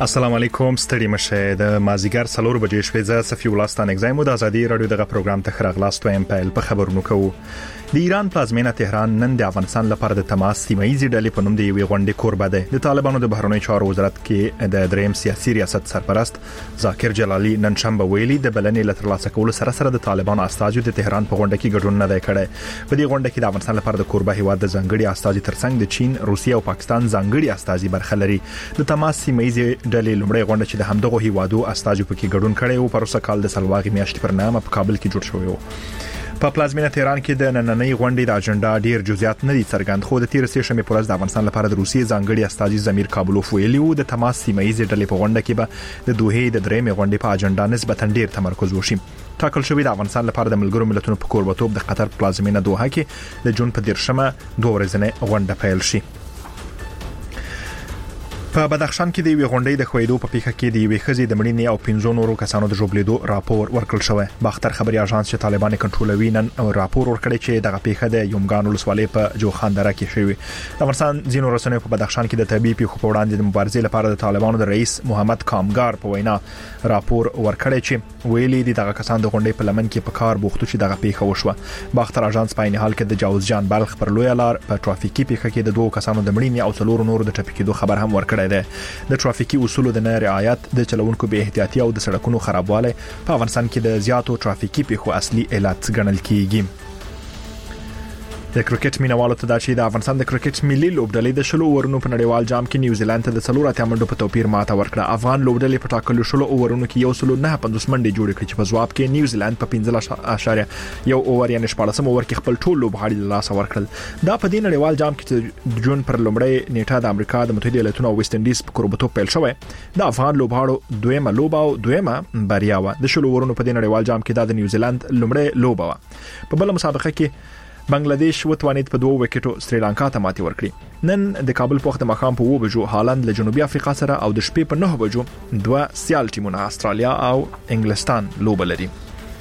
السلام علیکم ستړي مشه د مازیګر 4 بجې شپې ز صفي ولستان اگزایمو د ازادي رادیو دغه پروګرام ته خراغلاست وایم په خبرونو کوو د ایران پلازمینه تهران نن د افغانستان لپاره د تماس سیمایي ډلې په نوم د یوې غونډې کوربه ده د طالبانو د بهرنی چارو وزارت کې د دریم سیاسي ریاست سرپرست ذاکر جلالی نن شنبه ویلي د بلنې لتر لاسه کول سره د طالبانو استازو د تهران په غونډه کې ګډون نه دی کړی په دې غونډه کې د افغانستان لپاره د کوربه هیواد د ځنګړي استازي ترڅنګ د چین، روسیه او پاکستان ځنګړي استازي برخه لري د تماس سیمایي ډلې لومړی غونډه چې د همدغه هیوادو استازو پکې ګډون کړي او پروسه کال د سلواغي میاشتې پر نامه په کابل کې جوړ شوی و په پلازمینه تهران کې د نننۍ غونډې د اجنډا ډیر جزئیات نه دي څرګند خو د 13 شنبه پر ورځ د افغانستان لپاره د روسیې ځانګړي استازي زمیر کابلوف ویلي و د تماس سیمایي ډلې په غونډه کې به د دوه د درېمې غونډې په اجنډا نسبتا ډیر تمرکز وشي ټاکل شوی د افغانستان لپاره د ملګرو ملتونو په کوربتوب د قطر پلازمینه دوحه کې د جون په 13مه 2 ورځې غونډه پیل شي په بدخشان کې د یوې غونډې د خویدو په پیښه کې د یوې خزې د مړینې او 15 نورو کسانو د ژوبلیدو راپور ورکړل شوی باختر خبري اژانس چې طالبان کنټرولوي نن راپور ورکړی چې دغه پیښه د یومګان ولسوالۍ په جوخاندره کې شوی د افغانستان ځینو رسنیو په بدخشان کې د طبي پیښو په وړاندې د مبارزې لپاره د طالبانو د رئیس محمد کامګار په وینا راپور ورکړی چې ویلي دغه کسان د غونډې په لمن کې په کار بوختو چې دغه پیښه وشوه باختر اژانس په عین حال کې د جاوزجان بلخ پر لوی لار په ټرافیکي پیښه کې د دوه کسانو د مړینې او څلور نورو د ټپي کېدو خبر هم ورکړی د ټرافیکي اصولو د نه رعایت د چلوونکو به احتیاطي او د سړکونو خرابوالی په افغانستان کې د زیاتو ټرافیکي پیښو اصلي علت ګڼل کیږي د کرکټ مینوالو ته دا چې د افغانستان د کرکټ ملي لوبډلې د شلو اورونو په نړیوال جام کې نیوزیلند ته د 4 منډو په توپیر ماته ورکړه افغان لوبډلې په ټاکلو شلو اورونو کې یو سلو نه 50 منډې جوړې کړې چې په ځواب کې نیوزیلند په 15.1 اوور یعنی 14 اوور کې خپل ټول لوبغاړي له لاسه ورکړل دا په دې نړیوال جام کې د جون پر لومړی نیټه د امریکا د متحده ایالاتونو او ویسټ انډیز په کوربتوب پیل شوی د افغان لوبغاړو دویمه لوبه او دویمه بریا و د شلو اورونو په دې نړیوال جام کې د نیوزیلند لومړی لوبه و په بل مسابقه کې بنگلاديش وتوانید په 2 وکټو سریلانکا ته ماتې ورکړي نن د کابل په وخت د مخام په 2 بجو هالند له جنوبي افریقا سره او د شپې په 9 بجو دوه سیال ټیمونه استرالیا او انګلستان لوبه لري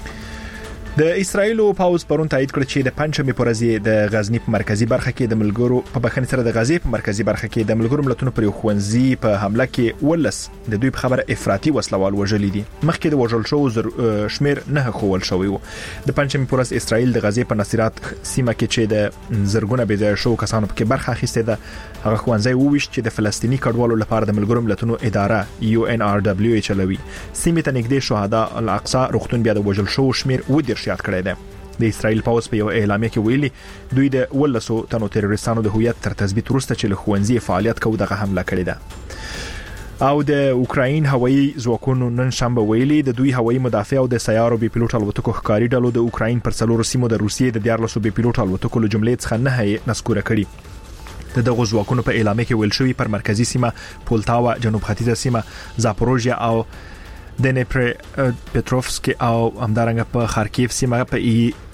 د اسرایل پاوز پرون تایید کړ چې د پنځمې پرځې د غزنی په مرکزی برخه کې د ملګرو په بخښنې سره د غزې په مرکزی برخه کې د ملګرو ملتونو پر خوندزي په حمله کې ولس د دوی په خبره افراطي وسلوال وژلي دي مخکې د وژل شو شمیر نه خول شوی و د پنځمې پرځ اسرایل د غزې په نصيرات سیمه کې چې د زرګونه بيځای شو کسانو په برخه اخیسته ده هغه خوندزي وویشت چې د فلسطینی کډوالو لپاره د ملګرو ملتونو اداره UNRWA چلوي سیمه ته نږدې شهدا الاقصی روغتون بیا د وژل شو شمیر ودیر شیات کړی دی د اسرایل پاوز په یو اعلامیه کې ویلي دوی د ولسو تنو تروریستانو د هویت تر تثبیت وروسته چې له خوندزي فعالیت کوي دغه حمله کړې ده او د اوکراین هوایي ځواکونو نن شنبه ویلي د دوی هوایي مدافع او د سیارو بي پيلوټ الوتکو ښکاری ډلو د اوکراین پر څلورو سیمو د روسیې د 14 بي پيلوټ الوتکو له جملې څخه نه هي نسکوره کړي د دغه ځواکونو په اعلامیه کې ویل شوی پر مرکزی سیمه پولتاوا جنوب ختیځه سیمه زاپوروژیا او دنیپر پټروفسکي او همدارنګه په خارکیف سیمه په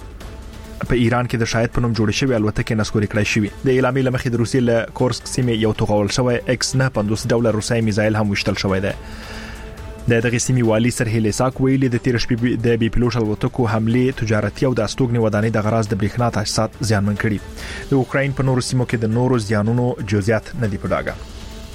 ایران کې د شاهد په نوم جوړ شوی الوتکې نسکوري کړای شوی د اعلامیې لمخې د روسیې له کورسک سیمه یو توغول شوی X-950 ډول روسي میزایل هم وشتل شوی دی د دغه سیمې والی سرهیل ساک ویلي د 13 شپې د بي پيلوټ الوتکو حمله تجارتي او د استوګنې ودانۍ د غراض د برېښنا تاسیسات زیانمن کړي د اوکراین په نورو سیمو کې د نورو زیانونو جزئیات نه دی پډاګه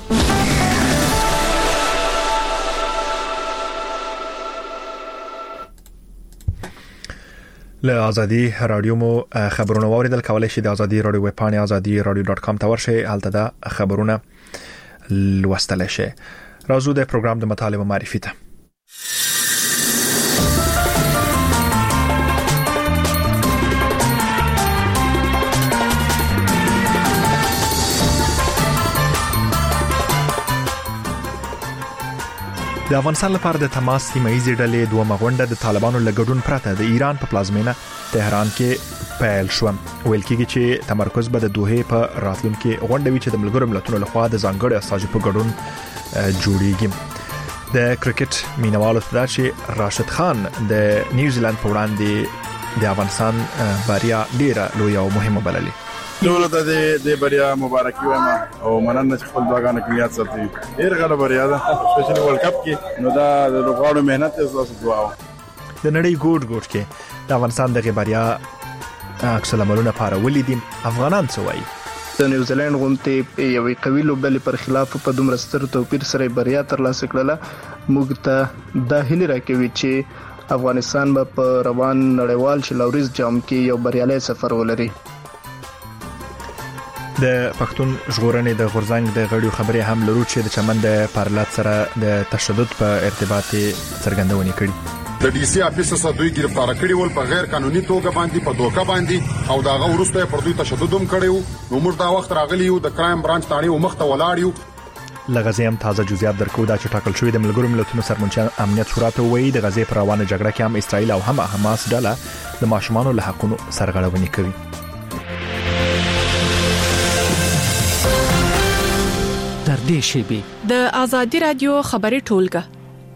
له ازادي رادیو مو خبرونه واوریدل کولای شئ د ازادي رادیو ویب پاڼه azadi.radio.com ته ورشئ هلته د خبرونه لوستل شئ راځو د پروګرام د مطالبه معرفي ته د افغانستان لپاره د تماس سیمایي ډلې دوه مغونډه د طالبانو لګډون پرته د ایران په پلازمینه تهران کې پیل شو ویل کېږي چې تمرکز به د دوه په راتلونکو غونډه وي چې د ملګرو ملتونو لخوا د ځانګړي استازو په ګډون جوړیږي د کرکټ مینوالو ته چې راشد خان د نیوزیلند په وړاندې د افغانستان بریا ډیره لوی او مهمه بللې ټول د بریا مبارکي وایم او مننه چې خپل دعاګانو کې یاد ساتي ډیر غوړه بریا ده سپیشلی ورلد کپ کې نو دا د لوغاړو مهنت تاسو دعا د نړۍ ګوټ کې د افغانستان دغه بریا عکس العملونه پاره ولیدي افغانان څه وایي د نیوزیلند غونډې یوې قوي لوبډلې پر خلاف په دومره ستر توپیر سره بریا ترلاسه کړله. موږ ته د هیله راکوي چې افغانستان به په روان نړیوال شلوريز جام کې یو بریالي سفر ولري. د پښتون ژغورنې د غورځنګ د غړیو خبرې هم لرو چې د چمن د پارلات سره د تشدد په ارتباط څرګندونه کړې. د ډي سي افیسر سره دوی گرفتار کړي ول په غیر قانوني توګه باندې په دوکه باندې او داغه ورسته پر دوی تشدد هم کړیو. نو موږ دا وخت راغلی یو د کرایم برانچ تاړي او مخته ولاړ یو. لغزه هم تازه جزئیات درکو دا چې ټاکل شوی د ملګرو ملتونو سرمنشي امنیت شورا ته وایي د غزې پر روانه جګړه کې هم اسرائیل او هم حماس ډله د ماشومانو له حقونو سرغړونې کوي. در دې شی د آزادي رادیو خبري ټولګه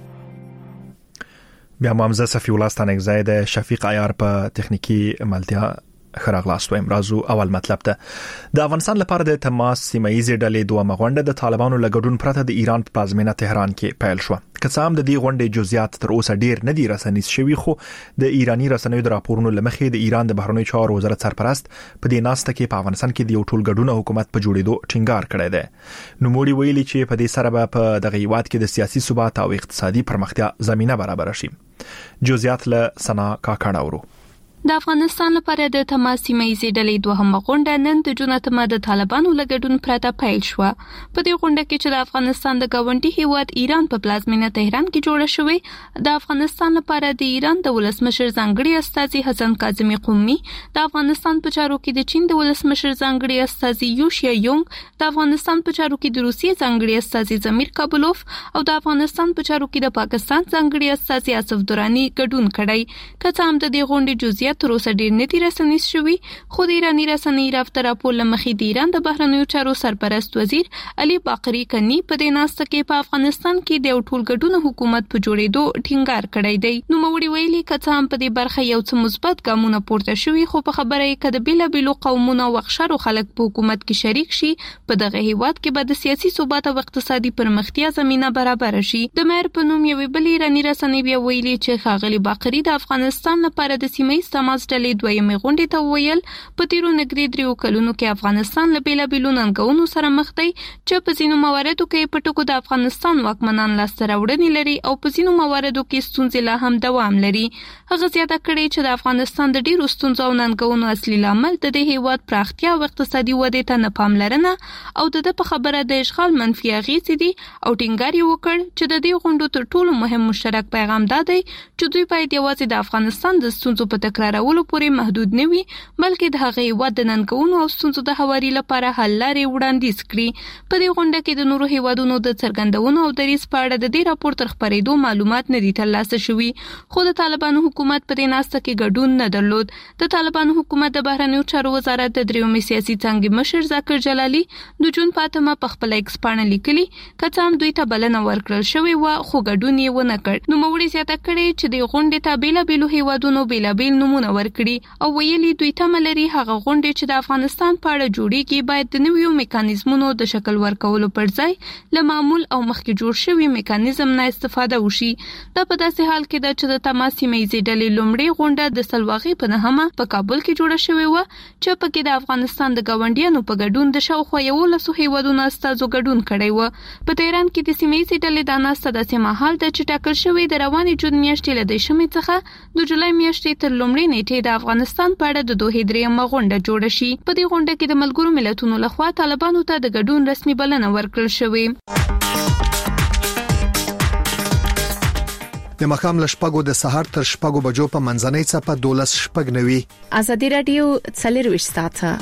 بیا مامزه صفی الله ستانګزای د شفیق عیار په تخنیکی ملتیا خراغلاست و امرازو اول مطلب ته د افغانستان لپاره د تماس سیمایي ډلې دوه مغونډه د طالبانو لګډون پرته د ایران په پازمینه تهران کې پیل شو. کڅام د دې غونډې جزئیات تر اوسه ډیر نه دي رسنیز شوی خو د ایرانی رسنیو د راپورونو لمخې د ایران د بهرنیو چارو وزارت سرپرست په دې ناسته کې په افغانستان کې د یو ټولګډون حکومت په جوړېدو ټینګار کړی دی. نو موړي ویلي چې په دې سره په دغه هیواد کې د سیاسي ثبات او اقتصادي پرمختیا زمينه برابر شي. جزئیات له سنا کاکړه ورو. د افغانستان لپاره د تماس سیمایي ډلې دوهمه غونډه نن د جون اتمه د طالبانو لګډون پرته پیل شو. په دې غونډه کې چې د افغانستان د گاونډي هیواد ایران په پلازمینه تهران کې جوړه شوې، د افغانستان لپاره د ایران د ولسمشر ځانګړي استازي حسن کاظمي قومي، د افغانستان په چارو کې د چین د ولسمشر ځانګړي استازي یوشیا یونګ، د افغانستان په چارو کې د روسیې ځانګړي استازي زمیر کابلوف او د افغانستان په چارو کې د پاکستان ځانګړي استازي اسف دورانی ګډون کړی. کله هم د دې غونډې جزئیات تر اوسه ډیر نه دي رسنیز شوي، خو د ایرانی رسنۍ رافته راپور لمخې د ایران د بهرنیو چارو سرپرست وزیر علي باقری کني په دې ناسته کې په افغانستان کې د ټولګډون حکومت په جوړېدو ټینګار کړی دی. نو موړي ویلي کڅه هم په دې برخه یو څه مثبت ګامونه پورته شوي، خو په خبره یې کده بیلابیلو قومونو او اقشارو خلک په حکومت کې شریک شي، په دغه هیواد کې به د سیاسي ثبات او اقتصادي پرمختیا زمينه برابر شي. د مېر په نوم یو بل ایرانی رسنۍ بیا ویلي چې خاغلی باقری د افغانستان لپاره د سیمې تماس ډلې دویمې غونډې ته ویل په تیرو نږدې 3 کلونو کې افغانستان له بیلابیلو ننګونو سره مخ دی چې په ځینو مواردو کې په ټکو د افغانستان واکمنان لاسته راوړنې لري او په ځینو مواردو کې ستونزې لا هم دوام لري. هغه زیاته کړې چې د افغانستان د ډیرو ستونزو او ننګونو اصلي لامل د دې هیواد پراختیا او اقتصادي ودې ته نه پاملرنه او د په خبره د اشغال منفي اغېزې دي او ټینګار یې وکړ چې د دې غونډو تر ټولو مهم مشترک پیغام دا دی چې دوی باید یوازې د افغانستان د ستونزو په تکرارولو پورې محدود نه وي، بلکې د هغه هیواد د ننګونو او ستونزو د هواري لپاره حل لارې وړاندیز کړي. په دې غونډه کې د نورو هیوادونو د څرګندونو او دریځ په اړه د دې راپور تر خبرېدو معلومات نه دي ترلاسه شوي، خو د طالبانو حکومت په دې ناسته کې ګډون نه درلود. د طالبانو حکومت د بهرنیو چارو وزارت د دریومې سیاسي څانګې مشر ذاکر جلالي د جون په اتمه په خپل ایکس پاڼه لیکلي کڅه هم دوی ته بلنه ورکړل شوې و، خو ګډون یې ونه کړ. نو موړي زیاته کړې چې د غونډې ته بیلابیلو هیوادونو بیلابیل نمونه ورکړي او ویلي دوی تمه لري هغه غونډې چې د افغانستان په اړه جوړیږي باید د نویو میکانیزمونو د شکل ورکولو پر ځای له معمول او مخکې جوړ شوی میکانیزم نه استفاده وشي. دا په داسې حال کې ده چې د تماس سیمایي ډلې لومړی غونډه د سلواغي په نهمه په کابل کې جوړه شوې و چې پکې د افغانستان د ګاونډیانو په ګډون د شاوخوا 11 هیوادونو استازو ګډون کړی و. په تهران کې د سیمایي ډلې د ناسته داسې مهال ده چې ټاکل شوی د روانې جون میاشتې له دشمې څخه د جولای میاشتې تر لومړۍ نیټې د افغانستان په اړه د دوه درېمه غونډه جوړه شي. په دې غونډه کې د ملګرو ملتونو لخوا طالبانو ته د ګډون رسمي بلنه ورکړل شوې. د مخام لشپګو د سحر تر شپګو بجو په منځنۍ څپه 12 شپګ نوي. آزادي رادیو 24 ساعته.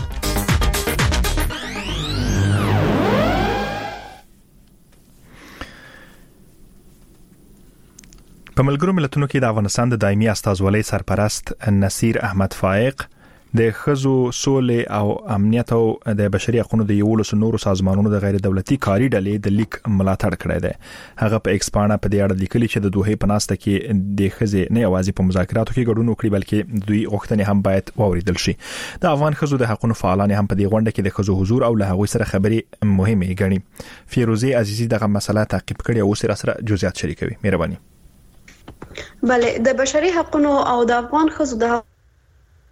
په ملګرو ملتونو کې د افغانستان د دایمي استازولۍ سرپرست نصیر احمد فائق د خزو سولې او امنیت او د بشري حقوقو د یولس نورو سازمانونو د غیر دولتي کاري ډلې د لیک ملاتړ کړی دی. هغه په ایکس پاڼه په دې اړه لیکلي چې د دوه په ناسته کې د خزې نه یوازې په مذاکراتو کې ګډون وکړي بلکې دوی غوښتنې هم باید واوریدل شي. د افغان خزو د حقوقو فعالان هم په دې غونډه کې د خزو حضور او له هغوی سره خبرې مهمه ګڼي. فیروزه عزیزی دغه مسله تعقیب کړي او سره جزئیات شریکوي. مهرباني. بله د بشري حقوقو او د افغان خزو د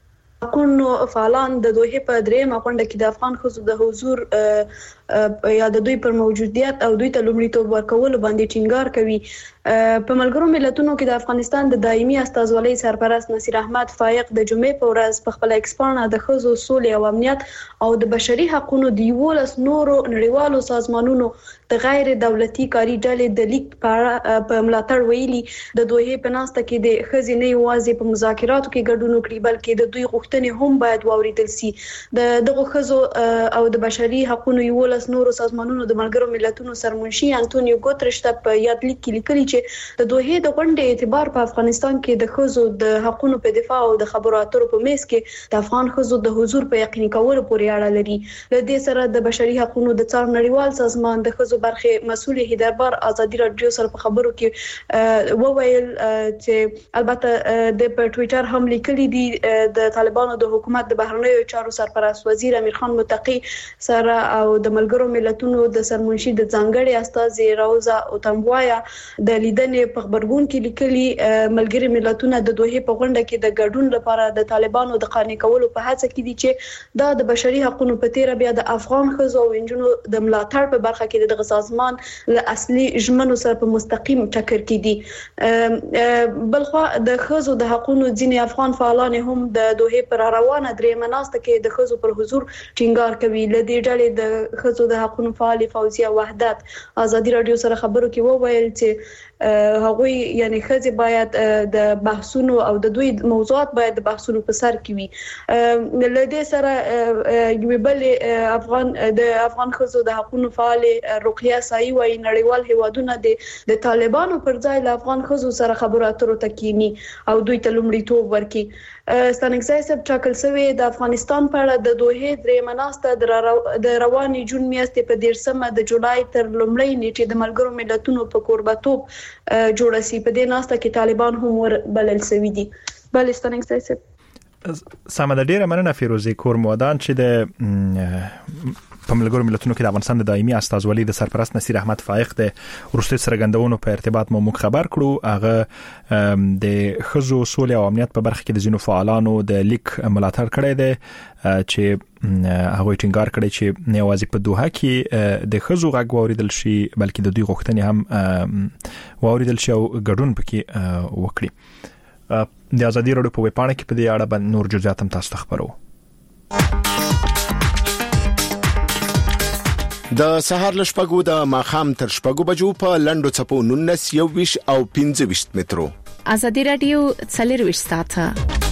حقونو فعالان د دوه په درېمه غونډه کې د افغان ښځو د حضور یا د دوی پر موجودیت او دوی ته لومړیتوب ورکول باندې ټینګار کوي. په ملګرو ملتونو کې د افغانستان د دایمي استازولۍ سرپرست نصیر احمد فائق د جمعې په ورځ په خپل ایکسپانه د ښځو سولې او امنیت او د بشري حقوقو د 11 نورو نړیوالو سازمانونو د غیر دولتي کاري ډلې د لیک په ملاتړ ویلي د دوه په ناسته کې د ښځې نه یوازې په مذاکراتو کې ګډون وکړي بلکې د دوی غوښتنې هم باید واوریدل شي. دغه ښځو او د بشري حقوقو 11 نورو سازمانونو د ملګرو ملتونو سرمنشي انټونیو ګوترش ته په یاد لیک کې لیکلي چې د دوه د غونډې اعتبار په افغانستان کې د ښځو د حقوقو په دفاع او د خبرو اترو په میز کې د افغان ښځو د حضور په یقیني کولو پورې اړه لري. له دې سره د بشري حقوقو د څار نړیوال سازمان د ښځو برخه مسؤل هیدربار ازادي رادیو سره په خبرو کې وویل چې البته د په ټوئیټر هم لیکلي دي د طالبانو د حکومت د بهرنیو چارو سرپرست وزیر امیر خان متقی سره او د ملګرو ملتونو د سرمنشي د ځانګړي استاذ روزا اوتمبوایا د لیدنې په خبرګون کې لیکلي ملګری ملتونه د دوه په غونډه کې د ګډون لپاره د طالبانو د قانع کولو په هڅه کې دي چې دا د بشري حقوقو په تیر بیا د افغان ښځو او انجونو د ملاتړ په برخه کې د سازمان له اصلي ژمنو سره په مستقیم ټکر کې دي. بلخو د ښځو د حقوقو ځینې افغان فعالان هم د دوه پر روانه درې مناسته کې د ښځو پر حضور ټینګار کوي. له دې ډلې د ښځو د حقوقو فعال فوزیه وحدت ازادي رادیو سره خبرو کې وویل چې هغوی یعنی ښځې باید د بحثونو او د دوی موضوعات باید د بحثونو په سر کې وي. له دې سره یو بل افغان ښځو د حقوقو فعال رقیه سایي وايي نړیوال هیوادونه د طالبانو پر ځای له افغان ښځو سره خبرو اترو تکینی او دوی ته لومړیتوب ورکړي. ستانکزای صاحب ټاکل شوی د افغانستان په اړه د دوه درې مناسته د رواني جون میاشتې په 13 د جولای تر لومړۍ نیټې د ملګرو ملتونو په کوربتوب جوړ شي. په دې ناسته کې طالبان هم وربلل شوی دي. بل ستانکزای صاحب سمه ډیره مننه فیروزی کورمودان چې د په ملګرو ملتونو کې د افغانستان د دایمي استازولۍ د سرپرست نصیر احمد فائق د وروستي سرګندونو په ارتباط مو خبر کړو. هغه د ښځو سولې او امنیت په برخه کې د ځینو فعالانو د لیک ملاتړ کړی دی چې هغه ټینګار کړی چې نه یوازې په دوحه کې د ښځو غږ واوریدل شي بلکې د دوی غوښتنې هم واوریدل شي او ګډون پکې وکړي. د ازادي رادیو په ویبپاڼه کې په دې اړه باندې نور جزئیات هم تاسو ته خبرو. د سهار لشپګو د ماخام تر شپګو بجو په لندو چپو 19 21 او 25 مترو. ازادي رادیو 24 ساعته.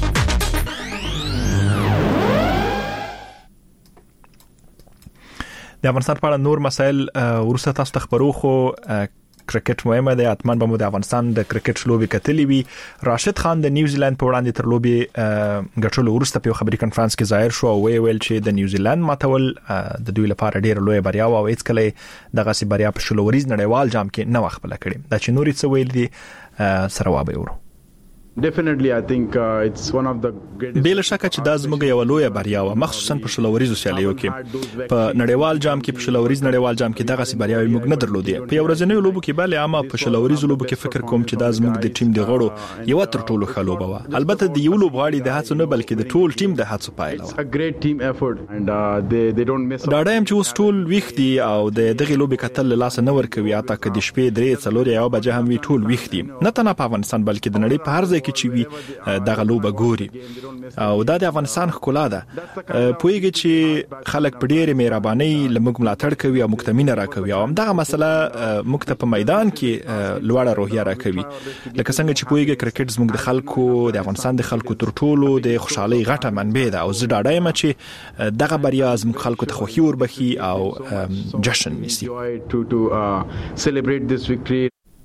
د افغانستان په اړه نور مسایل ورسته تاسو ته خبرو. خو کرکټ مهمه ده. اتمن به مو د افغانستان د کرکټ لوبي کتلې وي. راشد خان د نیوزیلند په وړاندې تر لوبي غټلو ورسته په خبري کانفرنس کې ظاهر شو او ویل چې د نیوزیلند ماتول د دوی لپاره ډیر لوی بریا او هیڅ کله دغه سي بریا په شلوريز نړیوال جام کې نه وخت بل کړي. دا چې نوري څه ویل دي سره وابه ورو. Definitely, I think it's one of the greatest. بل شک چې دا زموږ یو لوی بریا و مخصوصا په شلوريزو سیالیو کې په نړیوال جام کې په شلوريز نړیوال جام کې دغه سي بریا موږ نه درلودې. په یو ورځنیو لوبو کې bale عامه په شلوريزو لوبو کې فکر کوم چې دا زموږ د ټیم د غړو یو تر ټولو ښه لوبه و. البته د یو لوبغاړي د هڅو نه بلکې د ټول ټیم د هڅو پایله و. A great team effort and they don't miss. دا ډایم چې ټول ویختي او د دغه لوبي کتل لاس نه ورکوي اته کې د شپې 3:00 یا بجه هم وی ټول ویختي نه تنه په افغانستان بلکې د نړۍ په هر ځای کې چې وی دغه لوبه ګوري او دا د افغانستان ښکلا ده. پوهیږي چې خلک په ډېرې مهرباني لمګ ملاتړ کوي او مکتمینه راکوي او همدغه مسله مکتب په میدان کې لوړه روحیه راکوي. لکه څنګه چې پوهیږي کرکټ زموږ د خلکو د افغانستان د خلکو تر ټولو د خوشحالي غټه منبع ده او زه ډاډه یم چې دغه بریا زموږ خلکو ته خوښي وربخي او جشن نیسي. Celebrate this victory.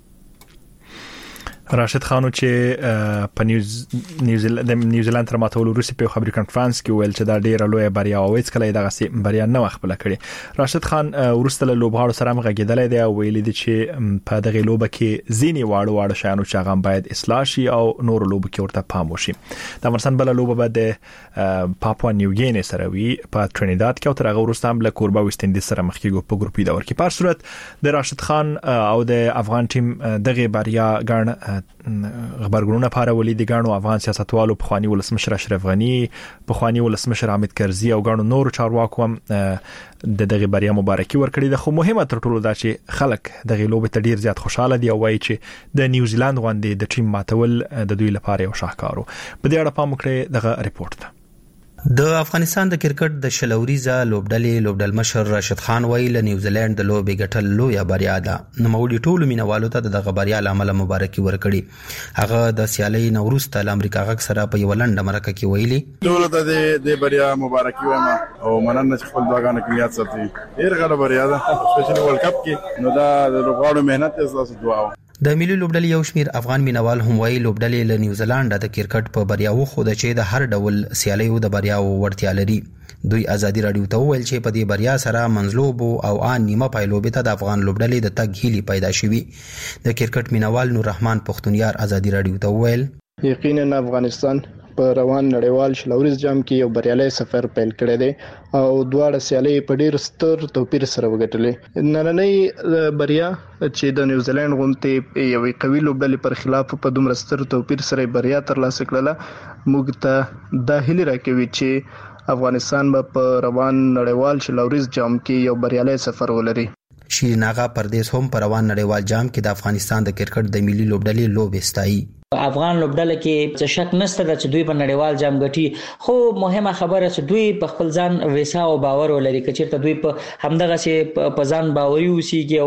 راشد خانو چې په نیوزیلند تر ماتولو وروسته په خبري کانفرنس کې ویل چې دا ډیره لوی بریا او هیڅ کله دغه سي بریا نه خپل کړي. راشد خان ورسته له لوبغاړو سره مغږیدل دی او ویل دي چې په دغه لوبه کې زینی واړو شایانو چې هغه باید اصلاح شي او نور لوبو کې ورته پام وشي. د افغانستان بل لوبه بعد پاپوا نیو ګینی سره وی په ترینیداد کې او تر هغه وروسته هم له کوربا ویسټ انډیز سره مخ کېږي په ګروپي دور کې. په صورت د راشد خان او د افغان ټیم دغه بریا ګڼ خبرګونونه پارولې د غاڼو افغان سیاستوالو په خواني ولسمشر اشرف غنی په خواني ولسمشر حامد کرزي او غاڼو نور چارواکو د دغه بریا مبارکي ورکړي ده. خو مهمه تر ټولو دا چې خلک دغه لوبه ته ډیر زیات خوشاله دي او وایي چې د نیوزیلند غونډې د ټیم ماتول د دوی لپاره یو شاهکارو. په دې اړه پام وکړئ دغه ریپورت ته. د افغانستان د کرکټ د شلوريزه لوبډل مشر راشد خان ویل نیوزیلند د لوبې ګټل لویه بریا ده. نوموړي ټولو مینوالو ته دغه بریا لامل مبارکي ورکړي. هغه د سیالي نوروز ته امریکا غږ سره په یو لنډه مرکه کې ویلي ټول ته د بریا مبارکي وایم او مننه چې خپل دغه کلیات ساتي. ډیر غوړه بریا ده سپیشلی ورلد کپ کې. نو دا د لوبغاړو مهنت تاسو دعا د ملي لوبډلې یو شمیر افغان مینوال هم وایي لوبډلې له نیوزیلند د کرکټ په بریاو خو د چې د هر ډول سیالیو د بریاو ورتیا لري. دوی ازادي رادیو ته ویل چې په دې بریا سره منځلوب او ان نیمه پایلوبې ته د افغان لوبډلې د تګ هیلي پیدا شوي. د کرکټ مینوال نور رحمان پختونیار ازادي رادیو ته ویل یقینا افغانستان په روان نړیوال شلوريز جام کې یو بریالي سفر پیل کړی دی او دواړه سیالي په ډیر ستر توپیر سره وګټلې. نننۍ بریا چې د نیوزیلند غونډې یو قوي لوبډلې پر خلاف په دومره ستر توپیر سره بریا ترلاسه کړله موږ ته د هیله راکوي چې افغانستان په روان نړیوال شلوريز جام کې یو بریالي سفر ولري. شیرین آغا پردیس هم پر روان نړیوال جام کې د افغانستان د کرکټ د ملي لوبډلې لوبې ستایي. افغان لوبډله کې څه شک نشته چې دوی په نړیوال جام ګټي. خو مهمه خبره چې دوی په خپل ځان ویسا او باور ولري. کچېرته دوی په همدغه چې په ځان باوري اوسېږي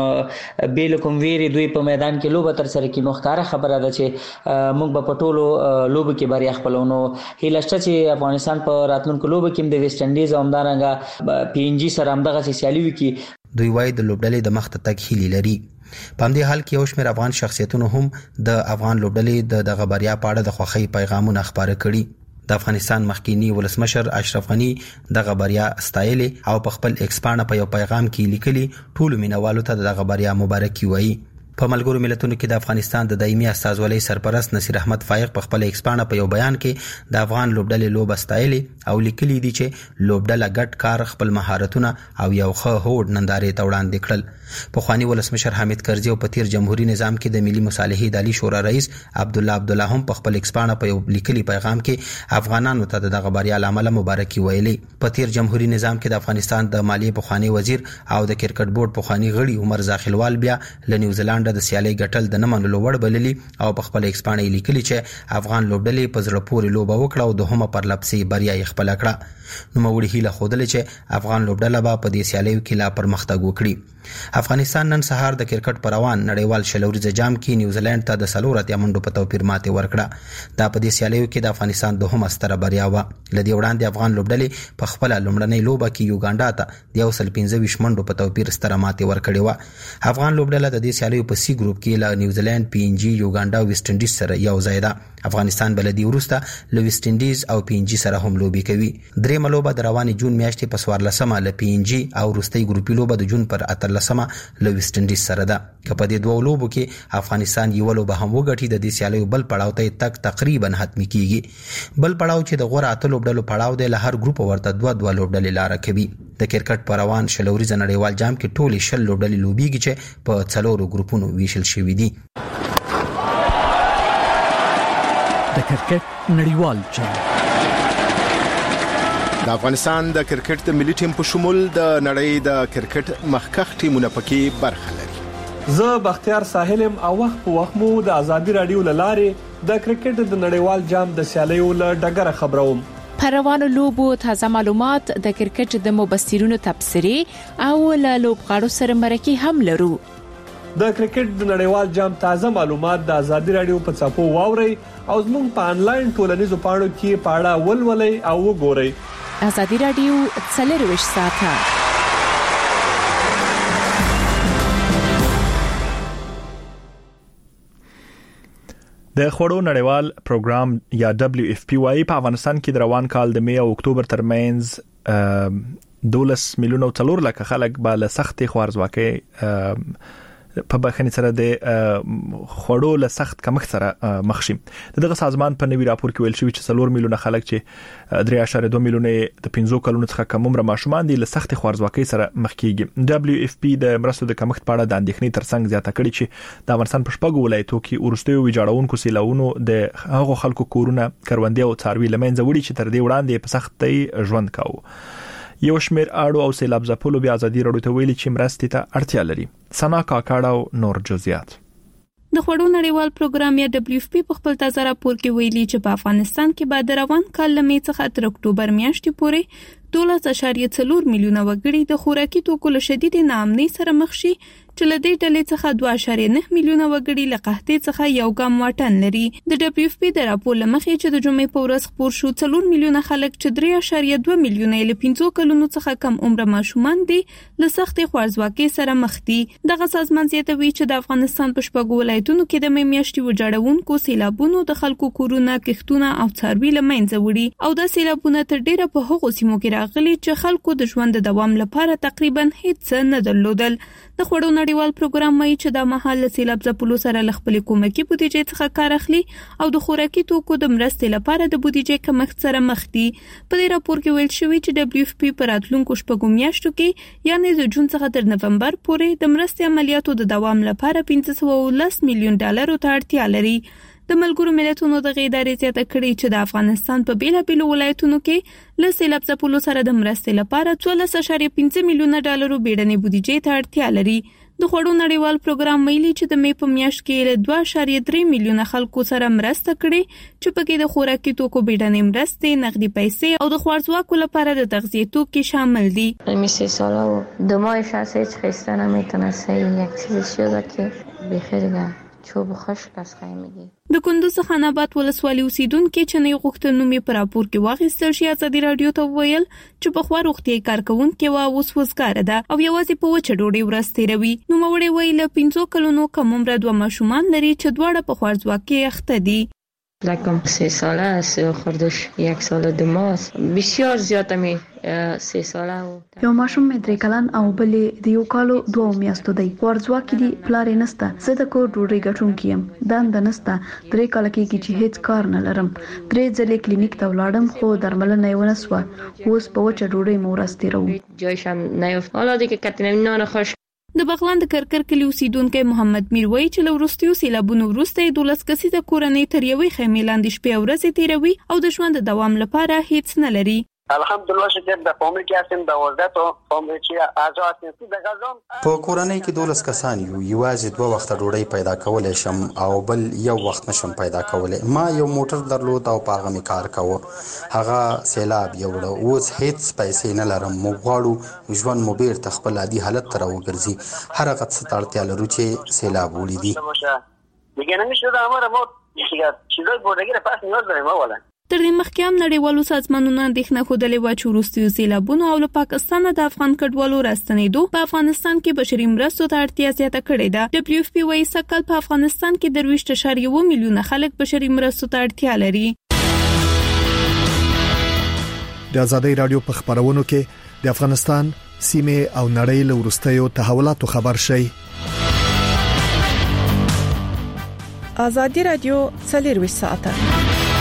او بیل کوم ویری دوی په میدان کې لوبه تر سره کې نو ښکاره خبره ده چې موږ په ټولو لوبو کې بریا خپلونو. هیله شته چې افغانستان په راتلونکو لوبو کې د ویسټ انډیز او همدارنګه پی ان جی سره همدغه سیالي وکړي. دوی وايي د لوبډلې د مخ ته تګ هیلې لري. په دې حال کې یو شمېر افغان شخصیتونو هم د افغان لوبډلې دغه بریا په اړه د خوښۍ پیغامونه خپاره کړي. د افغانستان مخکینی ولسمشر اشرف غنی دغه بریا ستایلې او په خپل ایکس پاڼه په یو پیغام کې لیکلي ټول مینوالو ته دغه بریا مبارکي وایي. په ملګرو ملتونو کې د افغانستان د دایمي استازولۍ سرپرست نصیر احمد فایق په خپل ایکس پاڼه په یو بیان کې د افغان لوبډلې لوبه ستایلې او لیکلي دي چې لوبډله ګډ کار خپل مهارتونه او یو ښه هوډ نندارې ته وړاندې کړل. په خواني ولسمشر حامد کرزي او په تیر جمهوریت نظام کې د ملي مصالحې د عالی شورا رئیس عبد الله هم په خپل ایکس پاڼه په یو لیکلي پیغام کې افغانانو ته دغه بریا لامل مبارکي ویلې. په تیر جمهوریت نظام کې د افغانستان د مالیې په خواني وزیر او د کرکټ بورډ په خواني غړي عمر زاخلوال بیا له نیوزیلند د سیالي ګټل د نه منلو وړ بللي او په خپل ایکس پاڼه لیکلي چې افغان لوبډلې په زړه پورې لوبه وکړه او د همه پر لپسې بریا یې خپل کړه. نو موږ هیله خوده چې افغان لوبډله به په دې سیالیو کې لا پرمختګ وکړي. افغانستان نن سهار د کرکټ پر روان نړیوال شلوريزه جام کې نیوزیلند ته د 4 منډو په توپیر ماته ورکړه. دا په دې سیالیو کې د افغانستان دوهمه ستره بریا و. لدی وړاندې افغان لوبډلې په خپل لومړنۍ لوبه کې یوګانډا ته د 125 منډو په توپیر ستره ماته ورکړې و. افغان لوبډله د دې سیالیو په سی ګروپ کې له نیوزیلند پی ان جی یوګانډا او ویسټ انډیز سره یو ځای ده. افغانستان بلدی ورسته له ویسټ انډیز او پی ان جی سره هم لوبي کوي. درېمه لوبه د رواني جون میاشتې په 14مه له پی ان جی او وروستۍ ګروپي لوبه د جون پر 18مه له ویسټ انډیز سره ده. په دې دوه لوبو کې افغانستان یو لوبه هم وګټي د دې سیالیو بل پړاو ته تک تقریبا حتمی کیږي. بل پړاو چې د غوړه اته لوبډلو پړاو دی له هر ګروپ ورته دوه لوبډلې لار کوي. د کرکټ پر روان شلوريزه نړیوال جام کې ټول شل لوبډلې لوبيږي چې په 4 ګروپونو ویشل شوي دي. د کرکټ نړیوال جام د افغانستان د کرکټ د ملي ټیم په شمول د نړۍ د کرکټ مخکخ ټیمونه پکې برخه لري. زه بختیار ساحلم او وخت په وخت مو د ازادي رادیو لاره د کرکټ د نړیوال جام د سیالیو له ډګره خبروم. پر روانو لوبو تازه معلومات د کرکټ د مبصرینو تبصرې او له لوبغاړو سره مرکه هم لرو. د کرکټ د نړیوال جام تازه معلومات د ازادي رادیو په چاپو واوري او زموږ په انلاین ټولنیزو پاڼو کې پاړه ولولئ او وګورئ. ازادي رادیو 24 ساعته. د خوړو نړیوال پروګرام یا WFP په افغانستان کې د روان کال د می او اکتوبر ترمنځ 12 میلیون او 4 لک خلک به له سختې خوارزواکۍ په بخښنې سره د خوړو له سخت کمښت سره مخ شي. دغه سازمان په نوي راپور کې ویل شوی چې 4 میلیونه خلک چې 3.2 میلیونه د 15 کلونو څخه کم عمر ماشومان دي له سخت خوارځواکۍ سره مخ کیږي. WFP د مرستو د کمښت په اړه د اندېښنې ترڅنګ زیاته کړې چې د افغانستان په شپږو ولایتونو کې ورستیو ویجاړونکو سیلاونو د هغو خلکو کورونه کروندې او څاروي لمنځه وړي چې تر دې وړاندې په سختۍ ژوند کاوه. یو شمیر اړو او سیلاب ځپلو بیا ازادي راډیو ته ویلي چې مرستې ته اړتیا لري. سنا کاکاړه او نور جزئیات. د خوړو نړیوال پروګرام یا WFP په خپل تازه راپور کې ویلي چې په افغانستان کې بعد روان کال لمې څخه تر اکتوبر میاشتې پورې 12.4 میلیونه وګړي د خوراکي توکو له شدید ناامنۍ سره مخ شي چې له دې ډلې څخه 2.9 میلیونه وګړي له قحطۍ څخه یو ګام واټن لري. د WFP د راپور لمخې چې د جمعې په ورځ خبر شو 4 میلیونه خلک چې 3.2 میلیونه له 15 کلونو څخه کم عمر ماشومان دي له سختې خوارځواکۍ سره مخ دي. دغه سازمان زیاتوي چې د افغانستان په شپږو ولایتونو کې د میاشتې وجاړونکو سیلابونو د خلکو کورونه کښتونه او څاروي لمنځه وړي او د سیلابونو تر ډیره په هغو سیمو کې راغلي چې خلکو د ژوند د دوام لپاره تقریبا هیڅ نه درلودل. د خوړو نړیوال پروګرام وايي چې د مهال سیلاب ځپلو سره ل خپل کومکي بودیجې څخه کار اخلي او د خوراکي توکو د مرستې لپاره د بودیجې کمښت سره مخ دي. په دې راپور کې ویل شوی چې WFP په راتلونکو شپږو میاشتو کې یعنی د جون څخه تر نومبر پورې د مرستې عملیاتو د دوام لپاره 510 میلیون ډالر ته اړتیا لري. د ملګرو ملتونو د ادارې زیاته کړې چې د افغانستان په بیلابیلو ولایتونو کې له سیلاب ځپلو سره د مرستې لپاره 14.5 میلیونه ډالر بیړنۍ بودیجې ته اړتیا لري. د خوړو نړیوال پروګرام ویلي چې د مې په میاشت کې له 2.3 میلیونه خلکو سره مرسته کړې چې پکې د خوراکي توکو بیړنۍ مرستې، نقدي پیسې او د خوارځواکو لپاره د تغذیه توکي شامل دي. می 3 ساله و 2 ماهش هست هیچ خسته نمیتونه سه یک چیزی شده که بخیر چوب خشک از خیمگی. د کندوز خاناباد ولسوالۍ اوسیدونکو چې نه غوښتنو می پر راپور کې واغستل شي ازادي رادیو ته ویل چې په خوا روغتي کارکونکو وا اوس وزګار ده او یوازې په وچه ډوډۍ ورسته روي. نو موري ویل 15 کلونو کم عمر دوه ماشومان لري چې دواړه په خوارځواکۍ اخته دي. لکم 3 ساله است، خردش 1 سال و 2 ماه، بسیار زیاده می 3 ساله و یو ماشوم مې 3 کلن او بلې د 1 کال 2 میاشتو دی. ورځواکې دي پلار نسته، زه د کور ډوډۍ ګټونکی یم، دند نسته، 3 کال کېږي چې هیڅ کار نه لرم. 3 ځلې کلینیک ته ولاړم خو درملنه یې ونه سوه. اوس په وچه ډوډۍ مو ورستېرو. جایشم نیفت. حالا دیگه کتنه نان خوش. د بغلان د کرکر کلی اوسیدونکو محمد میر وایي چې له وروستیو سیلابونو وروسته 12 کسیزه کورنۍ تر یوې خیمې لاندې شپې او ورځې تیروي او د ژوند د دوام لپاره هیڅ نه لري. الحمدلله چې د فامیل کې هستیم 12 تا فامیل چې اعضا هستیم د غزام په کورنۍ کې 12 کسان یو یوازې 2 وخت ډوډۍ پیدا کولای شم او بل یو وخت نشم پیدا کولای. ما یو موټر درلود او په هغه می کار کاوه. هغه سیلاب یوړ اوس هیڅ پیسې نه لرم. مو غواړو ژوند مو بیرته خپل عادي حالت ته راوګرځي. هر هغه څه اړتیا لرو چې سیلاب ولیدي. دیگه نمیشه د امر ما چیزای بردگی پس نیاز داریم اولا. تر دې مخکې هم نړیوالو سازمانونو اندېښنه ښودلې وه چې وروستیو سیلابونو او له پاکستانه د افغان کډوالو راستنېدو په افغانستان کې بشري مرستو ته اړتیا زیاته کړې ده. WFP وايي سږ کال په افغانستان کې 23.1 میلیونه خلک بشري مرستو ته اړتیا لري. د ازادي رادیو په خبرونو کې د افغانستان سیمه او نړۍ له وروستیو تحولاتو خبر شي. ازادي رادیو 24 ساعته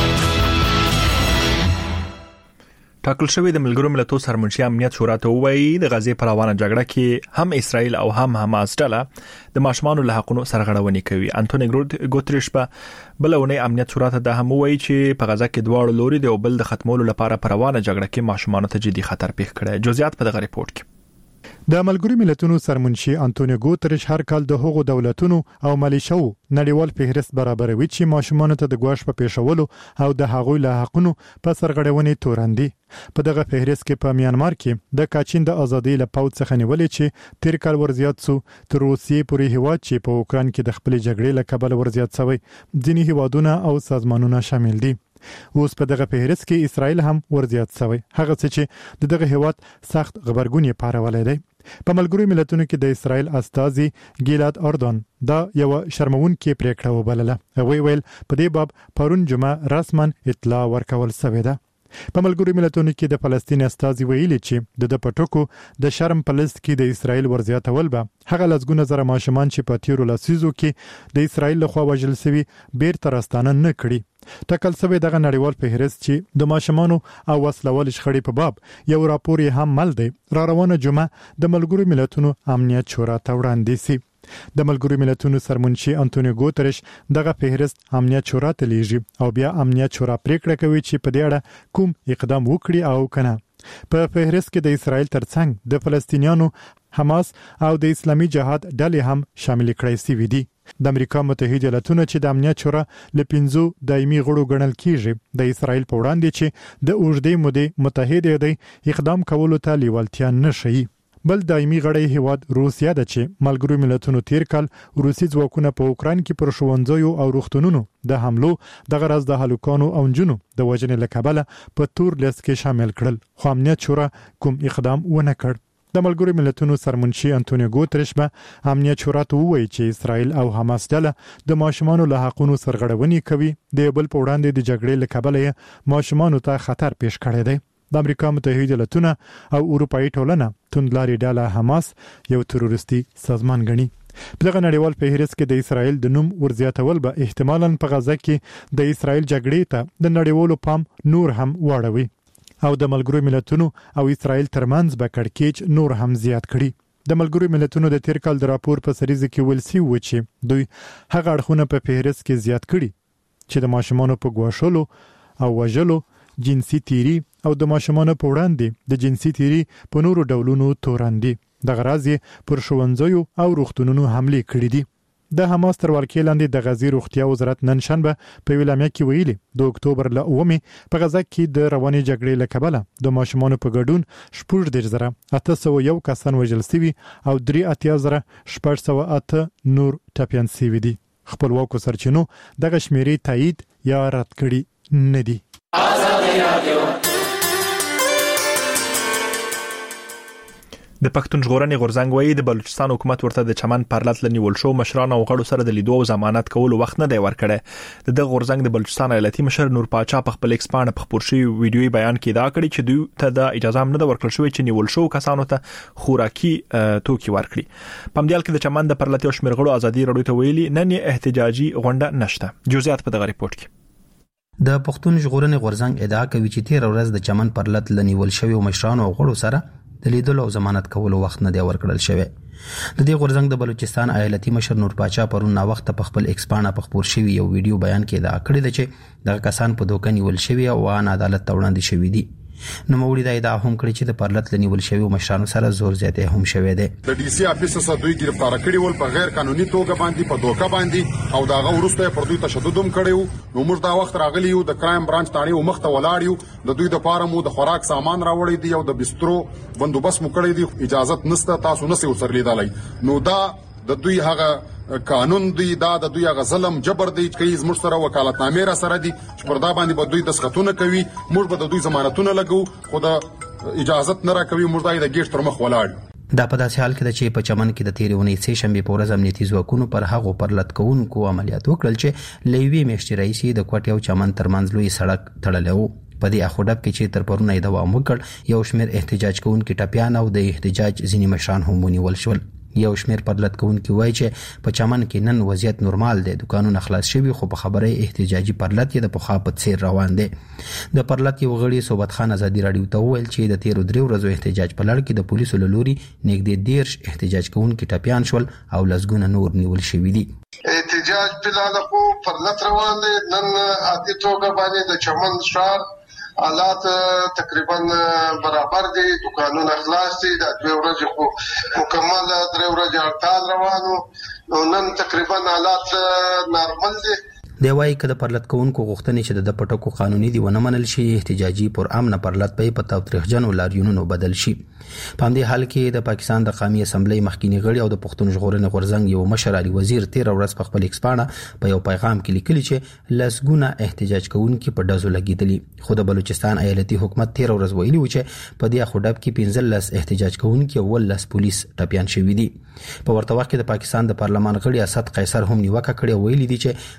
ټاکل شوی د ملګرو ملتونو سرمنشي امنیت شورا ته وایي د غزې پر روانه جګړه کې هم اسرائیل او هم حماس ډله د ماشومانو له حقونو سرغړونې کوي. انټونی ګوتریش په بلونه امنیت شورا ته د هم وایي چې په غزه کې دواړو لوري د بل د ختمولو لپاره پر روانه جګړه کې ماشومانو ته جدي خطر پیښ کړی. جزئیات په دغه ریپورت کې. د ملګرو ملتونو سرمنشي انټونی ګوتریش هر کال د هغو دولتونو او ملیشو نړیوال فهرست برابروي چې ماشومانو ته د ګواښ په پیښولو او د هغوی له حقونو په سرغړونې تورندي. په دغه فهرست کې په میانمار کې د کاچین د ازادۍ له پاوڅ څخه نیولې چې تیر کال ورزيات سو تر روسیې پورې هیواد چې په اوکران کې د خپل جګړې له کبل ورزيات شوی ځینې هیوادونه او سازمانونه شامل دي. اوس په دغه فهرست کې اسرائیل هم ورزيات شوی. هغه څه چې دغه هیواد سخت خبرګونی پارولای دی. په ملګرو ملتونو کې د اسرائیل استازي ګیلاد اردن دا یو شرمونکې پریکړه وبلله. هغه ویل په دې باب پرون جمعه رسما اطلاع ورکول شوې ده. په ملګرو ملتونو کې د فلسطین استازي ویلي چې د پټکو د شرم په لست کې د اسرایل ورزياتول به هغه لزګونه زره ماشومان چې په تیرو لسیزو کې د اسرایل لخوا وژل شوي بیرته راستانه نه کړي. ټاکل شوی دغه نړیوال فهرست چې د ماشومانو او وسلوال شخړې په باب یو راپور یې هم مل دی را روانه جمعه د ملګرو ملتونو امنیت شورا ته وړاندې شي. د ملګرو ملتونو سرمنشي انټونیو ګوتریش دغه فهرست امنیت شورا ته لیږي او بیا امنیت شورا پریکړه کوي چې په دې اړه کوم اقدام وکړي او کنه. په فهرست کې د اسرایل ترڅنګ د فلسطینیانو، حماس او د اسلامي جهاد ډلې هم شامل کړي سوي دي. د امریکا متحده ایالاتونو چې د امنیت شورا ل 15 دایمي غړو ګڼل کیږي د اسرایل په وړاندې چې د اوږدې مودې متحده دی اقدام کولو ته لیوالتیا نشي. بل دایمي غړی هیواد روسیا د چې ملګرو ملتونو تیر کال روسي ځواکونه په اوکران کې پر ښوونځیو او روغتونونو د حملو د غرض د هلکانو او جنونو د وژنې لکبله په تور لیست کې شامل کړل، خو امنیت شورا کوم اقدام ونه کړ. د ملګرو ملتونو سرمنشي انټونیو ګوتریش به امنیت شورا ته وویل چې اسرایل او حماس ډله د ماشومانو له حقونو سرغړونې کوي، د بل په وړاندې د جګړې لکبله ماشومانو ته خطر پیښ کړی دی. د امریکا متحده ایالاتونه او اروپאי ټولنه توندلاري ډله حماس یو تروریستي سازمان ګڼي. په دغه نړیوال فهرست کې د اسرایل د نوم ورزياتول به احتمالاً په غزه کې د اسرایل جګړې ته د نړیوالو پام نور هم واړوي او د ملګرو ملتونو او اسرایل ترمنځ به کړکېچ نور هم زیات کړي. د ملګرو ملتونو د تیر کال د راپور په سریزه کې ویل شوی و چې دوی هغه اړخونه په فهرست کې زیات کړي چې د ماشومانو په ګواښلو او وژلو، جنسي تیری او د ماشومانو په وړاندې د جنسي تیری په نورو ډولونو توراندي. د غرازي پر ښوونځیو او روغتونونو حمله کړې دي. د حماس تر ولکې لاندې د غزي روغتیا وزارت نن شنبه په ویلامیا کې ویلي د اکتوبر ل 9 په غزه کې د رواني جګړې لکبله د ماشومانو په ګډون 18,801 کسان وژل شوي او 3,808 نور ټپيان شوي دي. خپلواکو سرچینو دغه شمیرې تایید یا رد کړي نه دي. د پښتون ژغورنې غورځنګ وایي د بلوچستان حکومت ورته د چمن پرلط لنیول شو مشرانو او غړو سره د لیدو او ضمانت کولو وخت نه دی ورکړی. د غورځنګ د بلوچستان ایالتي مشر نور پاچا په خپل ایکس باندې په خبر شوی ویډیوي بیان کې دا کړی چې دوی ته د اجازه هم نه ده ورکړل شوې چې نیول شو کسانو ته خوراکي توکي ورکړي. په مدیال کې د چمن د پرلط او شمیر غړو ازادي رادیو ته ویلي نن احتجاجي غونډه نشته. جزئیات په دغه ریپورت کې. د پښتون ژغورنې غورځنګ ادعا کوي چې تیر ورځ د چمن پرلط لنیول شوی مشرانو او غړو سره د لیدلو او ضمانت کولو وخت نه دی ورکړل شوی. د دې غورځنګ د بلوچستان ایالتي مشر نور پاچا پرون نا وخت په خپل ایکس باندې په خبر شوی یو ویډیو بیان کې دا کړی دی چې دغه کسان په دوکه نیول شوی او ان عدالت ته وړاندې شوی دي. نو موري دا ادعا هم کړی چې د پرلط لنیول شوی مشرانو سره زور زیاتې هم شوی دی. د ډي سي افیس سره دوی گرفتار کړي ول په غیر قانوني توګه باندې په دوکه باندې او داغه ورسته پر دوی تشدد هم کړیو. نو موږ دا وخت راغلی یو د کرایم برانچ تاړي او مخته ولاړیو د دوی د پاره مو د خوراک سامان راوړی دی او د بسترو بندوبست مو کړی دی. اجازه نسته تاسو نه سي ورسره لیدلای. نو دا د دوی هغه قانون دی، دا د دوی هغه ظلم جبر دی چې زموږ سره وکالتنامې را سره دي چې پر دا باندې به دوی دسخطونه کوي. موږ به د دوی ضمانتونه لګو خو د اجازه نه راکوي. موږ د ګیټ تر مخ ولاړ. دا په داسې حال کې چې په چمن کې د تیرونې سه شنبه په ورځ امنیتي ځواکونو پر هغه پرلط کوونکو عملیات وکړل چې لوی میشتي رئیس د کوټ یو چمن ترمنځ لوی سړک تړلو. په دې اخوډب کې چې تر پرونه دوام وکړ یو شمېر احتجاج کوونکي ټپيان او د احتجاج ځینې مشران هم ونیول شول. یو شمېر پرلط کوونکي وایي چې په چمن کې نن وضعیت نورمال دی، دکانونه خلاص شوي، خو په خبره احتجاجي پرلط یې د پخوا په څیر روان دی. د پرلط یو غړي صوبت خان ازادي رادیو ته وویل چې د تیرو 3 ورځو احتجاج په لړ کې د پولیسو له لوري نږدې 10 احتجاج کوونکي ټپيان شول او لسګونه نور نیول شوي دي. احتجاج په لړ کې پرلط روان دی. نن عادي توګه باندې د چمن شهر حالات تقریبا برابر دي، دکانونه خلاص دي. د 2 ورځې خو مکمل 3 ورځې هړتال روانو. نن تقریبا حالات نارمل دي. دی وايي که د پرلط کوونکو غوښتنې چې د پټکو قانوني دي ونه منل شي، احتجاجي پر امن پرلط په تاوتریخجنو لاریونونو بدل شي. په همدې حال کې د پاکستان د قومي اسمبلی مخکینی غړي او د پښتون ژغورنې غورځنګ یو مشر علي وزیر 13 ورځ په خپل ایکس باندې په یو پیغام کې لیکلي چې لسګونه احتجاج کوونکي په ډزو لګیدلي. خو د بلوچستان ایالتي حکومت 13 ورځ ویلي و چې په دې اخوډب کې 15 احتجاج کوونکي او 10 پولیس ټپيان شوي دي. په ورته وخت کې د پاکستان د پارلمان غړي اسد قیصر هم نیوکه کړې ویلي دي چې د چمن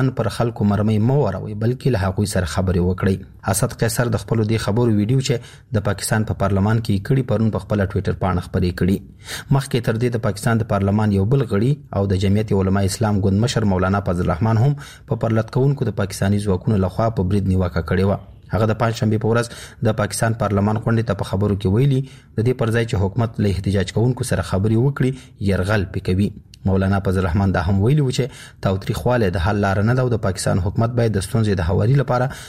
دښمن پر خلکو مرمۍ مو وروي بلکې له هغوی سره خبرې وکړي. اسد قیصر د خپل د خبرو ویډیو چې د پاکستان په پارلمان کې کړي پرون په خپل ټوئیټر باندې خبرې کړي. مخکې تر دې د پاکستان د پارلمان یو بل غړي او د جمعیت علماء اسلام ګوند مشر مولانا فضل الرحمن هم په پرلط کوونکو د پاکستاني ځواکونو لخوا په برید نیوکه کړې و. هغه د پنځشنبه په ورځ د پاکستان پارلمان غونډې ته په خبرو کې ویلي د دې پر ځای چې حکومت له احتجاج کوونکو سره خبرې وکړي يرغل پکوي. مولانا فضل الرحمن دا هم ویلي و چې تاوتریخواله د حل لار نه ده او د پاکستان حکومت باید د ستونزې د هواري لپاره